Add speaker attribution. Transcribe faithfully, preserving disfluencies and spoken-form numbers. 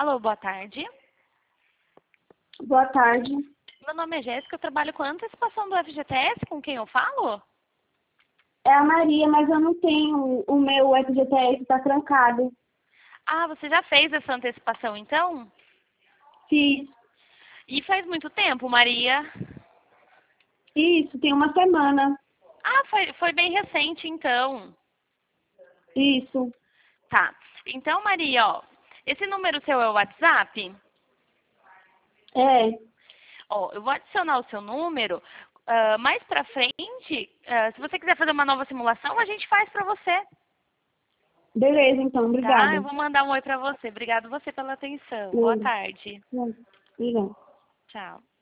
Speaker 1: Alô, boa tarde.
Speaker 2: Boa tarde.
Speaker 1: Meu nome é Jéssica, eu trabalho com a antecipação do F G T S, com quem eu falo?
Speaker 2: É a Maria, mas eu não tenho, o meu F G T S está trancado.
Speaker 1: Ah, você já fez essa antecipação então?
Speaker 2: Fiz.
Speaker 1: E faz muito tempo, Maria?
Speaker 2: Isso, tem uma semana.
Speaker 1: Ah, foi, foi bem recente então.
Speaker 2: Isso.
Speaker 1: Tá. Então, Maria, ó, esse número seu é o WhatsApp?
Speaker 2: É.
Speaker 1: Ó, eu vou adicionar o seu número. ah, mais pra frente, ah, se você quiser fazer uma nova simulação, a gente faz pra você.
Speaker 2: Beleza, então.
Speaker 1: Tá?
Speaker 2: Obrigada.
Speaker 1: Eu vou mandar um oi pra você. Obrigado você pela atenção. Boa
Speaker 2: Hum.
Speaker 1: tarde.
Speaker 2: Hum. Obrigada.
Speaker 1: Tchau.